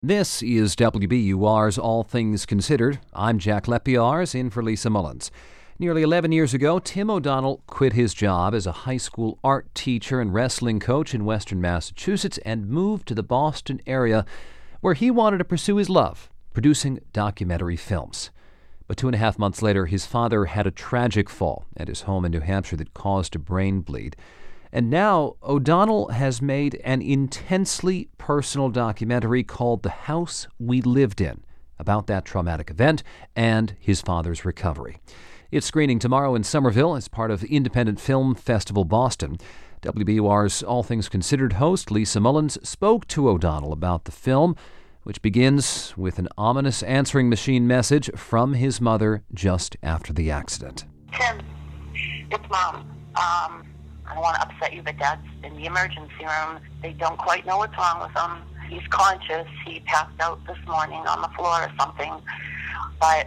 This is WBUR's All Things Considered. I'm Jack Lepiarz, in for Lisa Mullins. Nearly 11 years ago, Tim O'Donnell quit his job as a high school art teacher and wrestling coach in Western Massachusetts and moved to the Boston area where he wanted to pursue his love, producing documentary films. But 2.5 months later, his father had a tragic fall at his home in New Hampshire that caused a brain bleed. And now O'Donnell has made an intensely personal documentary called The House We Lived In, about that traumatic event and his father's recovery. It's screening tomorrow in Somerville as part of Independent Film Festival Boston. WBUR's All Things Considered host Lisa Mullins spoke to O'Donnell about the film, which begins with an ominous answering machine message from his mother just after the accident. Tim, it's Mom. I don't want to upset you, but Dad's in the emergency room. They don't quite know what's wrong with him. He's conscious. He passed out this morning on the floor or something. But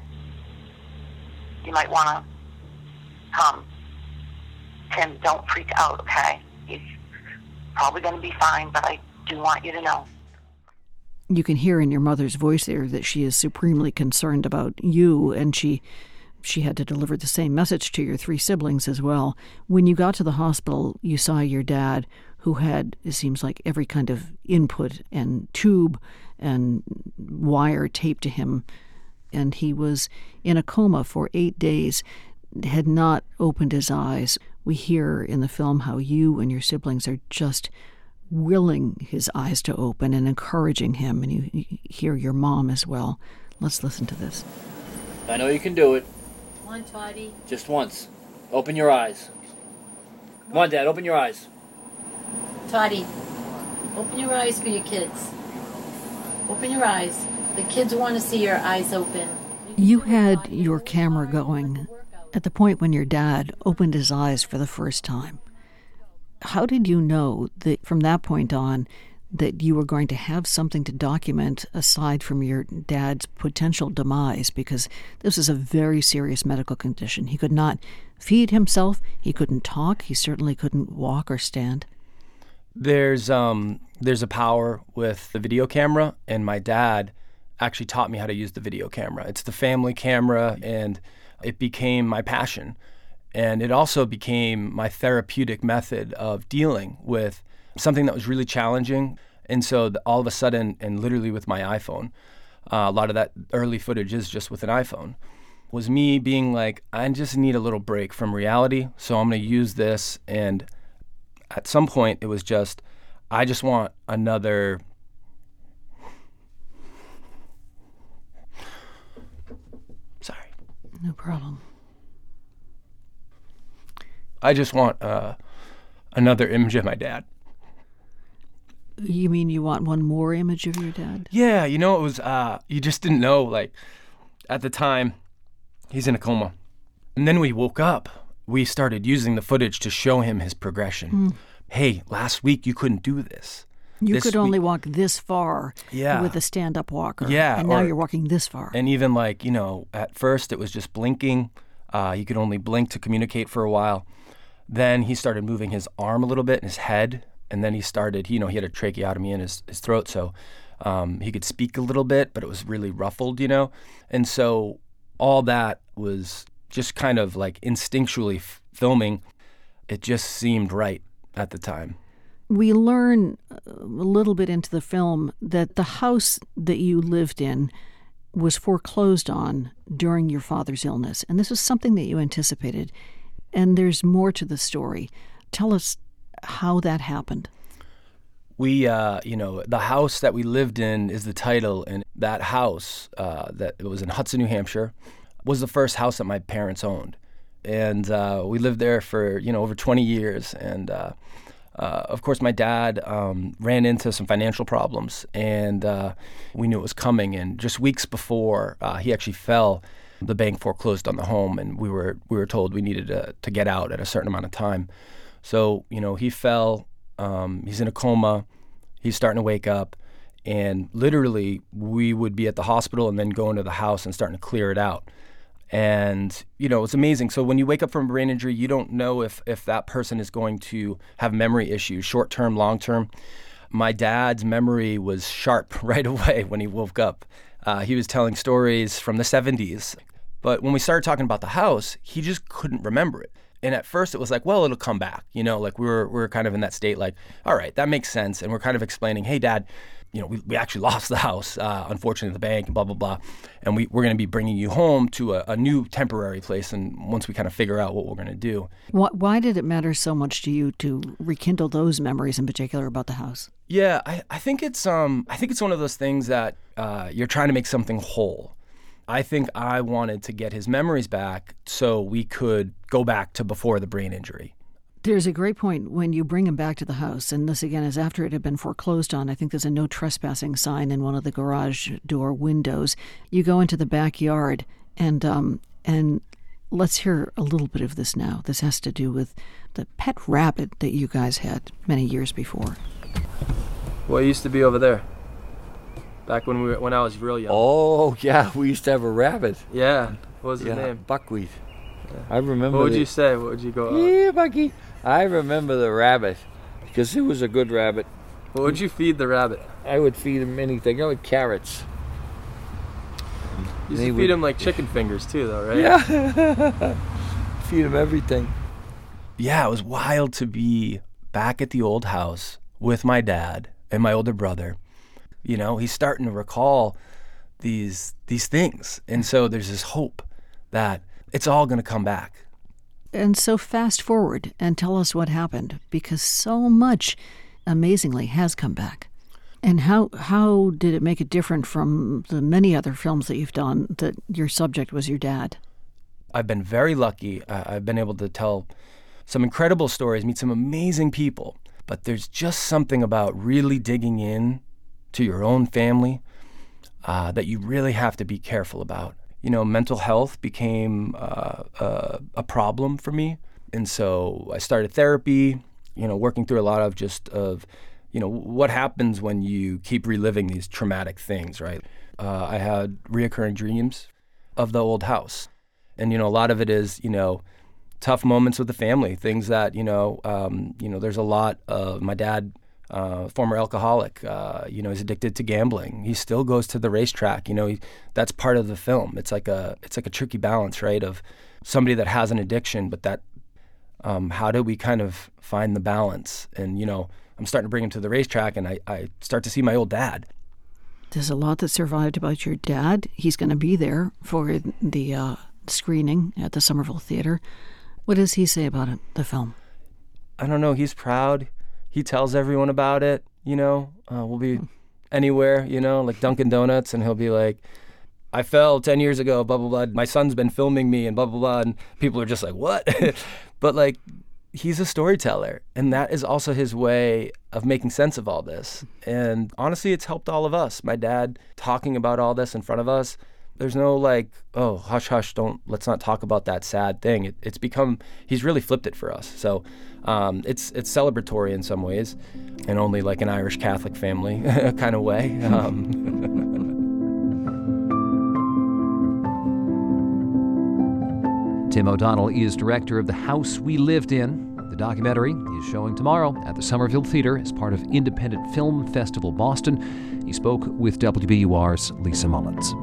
you might want to come. Tim, don't freak out, okay? He's probably going to be fine, but I do want you to know. You can hear in your mother's voice there that she is supremely concerned about you, and she had to deliver the same message to your 3 siblings as well. When you got to the hospital, you saw your dad, who had, it seems like, every kind of input and tube and wire taped to him, and he was in a coma for 8 days, had not opened his eyes. We hear in the film how you and your siblings are just willing his eyes to open and encouraging him, and you hear your mom as well. Let's listen to this. I know you can do it. Come on, Toddy. Just once. Open your eyes. Come on, Dad, open your eyes. Toddy, open your eyes for your kids. Open your eyes. The kids want to see your eyes open. You had your camera going at the point when your dad opened his eyes for the first time. How did you know that from that point on that you were going to have something to document aside from your dad's potential demise? Because this is a very serious medical condition. He could not feed himself. He couldn't talk. He certainly couldn't walk or stand. There's a power with the video camera, and my dad actually taught me how to use the video camera. It's the family camera, and it became my passion. And it also became my therapeutic method of dealing with something that was really challenging. And so all of a sudden, and literally with my iPhone, a lot of that early footage is just with an iPhone, was me being like, I just need a little break from reality, so I'm going to use this. And at some point, it was just, I just want another... Sorry. No problem. I just want another image of my dad. You mean you want one more image of your dad? Yeah, it was, you just didn't know, like, at the time, he's in a coma. And then we woke up. We started using the footage to show him his progression. Hey, last week you couldn't do this. You could only walk this far with a stand-up walker. Yeah. And now you're walking this far. And even like, at first it was just blinking. He could only blink to communicate for a while. Then he started moving his arm a little bit and his head. And then he started, he had a tracheotomy in his throat. So he could speak a little bit, but it was really ruffled, And so all that was just kind of like instinctually filming. It just seemed right at the time. We learn a little bit into the film that the house that you lived in was foreclosed on during your father's illness. And this is something that you anticipated. And there's more to the story. Tell us how that happened. We, the house that we lived in is the title. And that house that it was in Hudson, New Hampshire, was the first house that my parents owned. And we lived there for, over 20 years. And of course, my dad ran into some financial problems, and we knew it was coming. And just weeks before he actually fell, the bank foreclosed on the home, and we were told we needed to get out at a certain amount of time. So, he fell. He's in a coma. He's starting to wake up. And literally, we would be at the hospital and then go into the house and starting to clear it out. And, it's amazing. So when you wake up from a brain injury, you don't know if that person is going to have memory issues, short-term, long-term. my dad's memory was sharp right away when he woke up. He was telling stories from the 70s. But when we started talking about the house, he just couldn't remember it. And at first it was like, well, it'll come back. Like we were kind of in that state like, all right, that makes sense. And we're kind of explaining, hey, Dad, we actually lost the house, unfortunately, the bank, and blah, blah, blah. And we're going to be bringing you home to a new temporary place. And once we kind of figure out what we're going to do. Why did it matter so much to you to rekindle those memories in particular about the house? Yeah, I think it's one of those things that you're trying to make something whole. I think I wanted to get his memories back so we could go back to before the brain injury. There's a great point when you bring him back to the house, and this again is after it had been foreclosed on. I think there's a no trespassing sign in one of the garage door windows. You go into the backyard, and let's hear a little bit of this now. This has to do with the pet rabbit that you guys had many years before. What used to be over there? Back when I was real young. Oh, yeah, we used to have a rabbit. Yeah. What was his name? Buckwheat. Yeah. I remember. What would you say? What would you go? Yeah, Bucky. I remember the rabbit because it was a good rabbit. What would you feed the rabbit? I would feed him anything. I would carrots. You used to feed him like chicken fingers too, though, right? Yeah. Feed him everything. Yeah, it was wild to be back at the old house with my dad and my older brother. He's starting to recall these things. And so there's this hope that it's all going to come back. And so fast forward and tell us what happened, because so much, amazingly, has come back. And how did it make it different from the many other films that you've done that your subject was your dad? I've been very lucky. I've been able to tell some incredible stories, meet some amazing people. But there's just something about really digging in to your own family that you really have to be careful about. Mental health became a problem for me. And so I started therapy, working through a lot of what happens when you keep reliving these traumatic things, right? I had reoccurring dreams of the old house. And, a lot of it is, tough moments with the family, things that, there's a lot of my dad, former alcoholic, he's addicted to gambling. He still goes to the racetrack. That's part of the film. It's like a tricky balance, right? Of somebody that has an addiction, but that, how do we kind of find the balance? And, I'm starting to bring him to the racetrack, and I start to see my old dad. There's a lot that survived about your dad. He's going to be there for the screening at the Somerville Theater. What does he say about it, the film? I don't know. He's proud. He tells everyone about it, we'll be anywhere, like Dunkin' Donuts, and he'll be like, I fell 10 years ago, blah, blah, blah. My son's been filming me and blah, blah, blah. And people are just like, what? But he's a storyteller, and that is also his way of making sense of all this. And honestly, it's helped all of us. My dad talking about all this in front of us. There's no oh, hush, hush, let's not talk about that sad thing. It's become, he's really flipped it for us. So it's celebratory in some ways, and only like an Irish Catholic family kind of way. Tim O'Donnell is director of The House We Lived In. The documentary is showing tomorrow at the Somerville Theater as part of Independent Film Festival Boston. He spoke with WBUR's Lisa Mullins.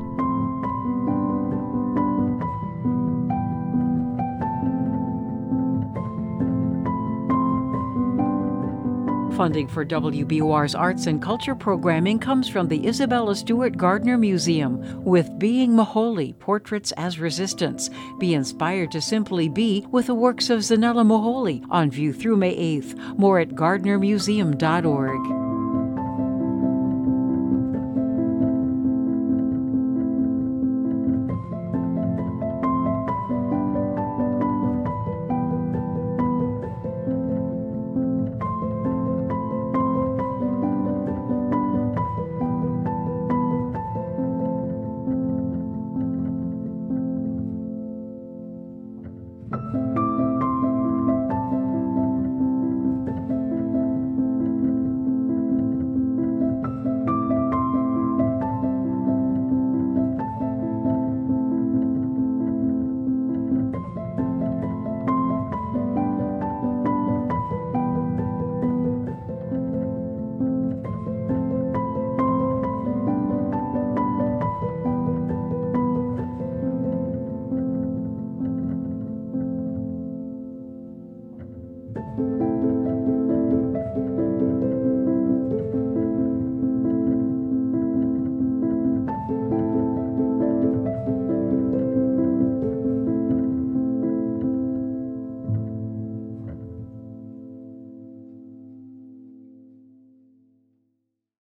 Funding for WBUR's arts and culture programming comes from the Isabella Stewart Gardner Museum with Being Moholy, Portraits as Resistance. Be inspired to simply be with the works of Zanella Moholy on view through May 8th. More at gardnermuseum.org.